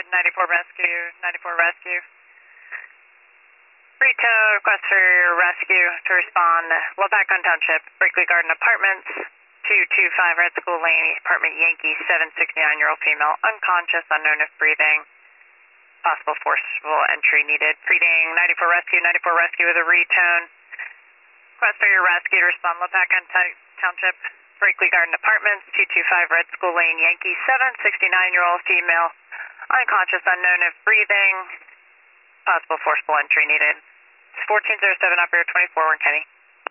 to 94 Rescue, 94 Rescue. Retail request for rescue to respond. Lopakon Township, Berkeley Garden Apartments, 225 Red School Lane, apartment Yankee, 769-year-old female, unconscious, unknown if breathing. Possible forcible entry needed. Greeting 94 Rescue with a retone. Request for your rescue to respond. Lopakon Township, Berkeley Garden Apartments, 225 Red School Lane, Yankee, 769-year-old female, unconscious, unknown if breathing. Possible forcible entry needed. 1407 operator 24, Warren County.